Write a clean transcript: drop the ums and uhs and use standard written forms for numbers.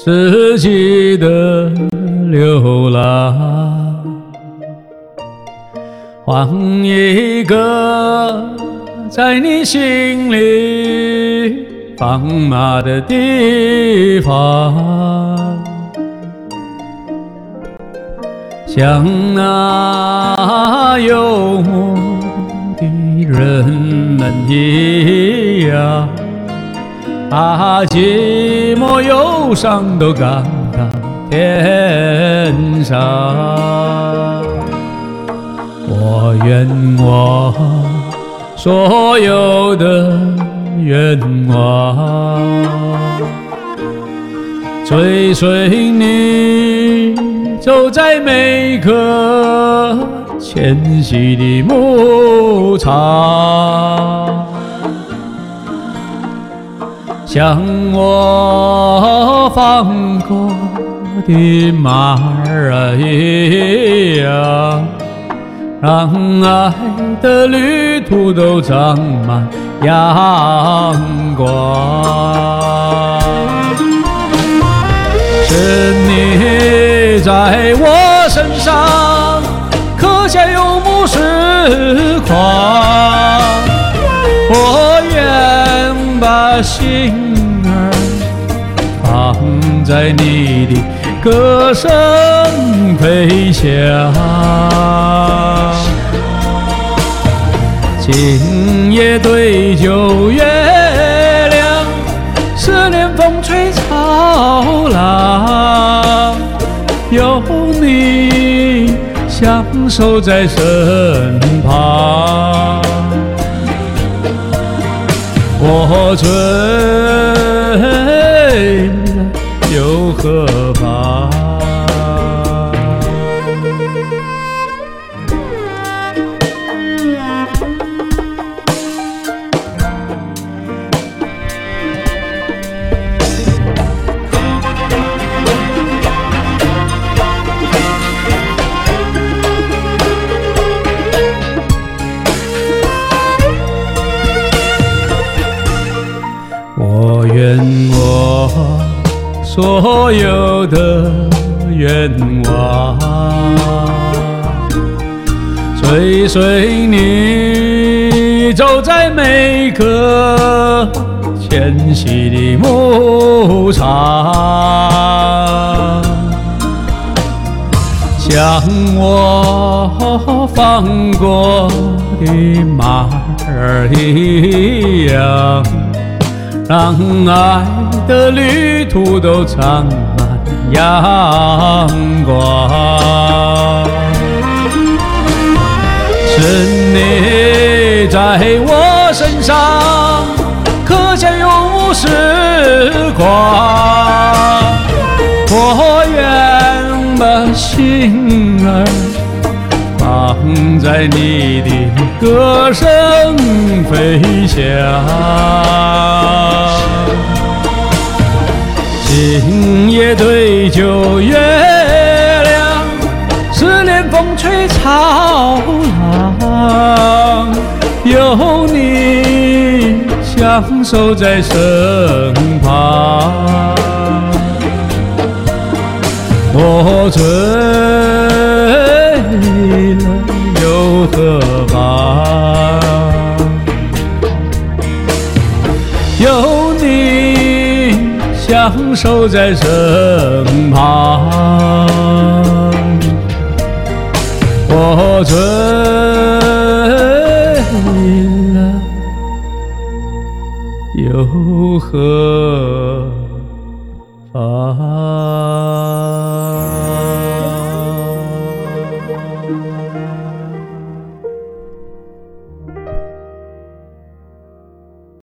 四季的流浪，换一个在你心里放马的地方，像那游牧的人们一样，寂寞忧伤都赶到天上。我愿我所有的愿望，追随你走在每个迁徙的牧场，像我放过的马儿一样，让爱的旅途都长满阳光。是你在我身上刻下游牧时光，我愿把心儿放在你的歌声飞翔。今夜对酒月亮，思念风吹草浪，有你相守在身旁，我醉了又何妨？我愿我所有的愿望，追随你走在每个迁徙的牧场，像我放过的马儿一样，让爱的旅途都长满阳光。是你在我身上刻下游牧时光，我愿把心儿放在你的歌声飞翔。今夜对酒月亮，思念风吹草浪，有你相守在身旁，我醉了又何妨？有你相守在身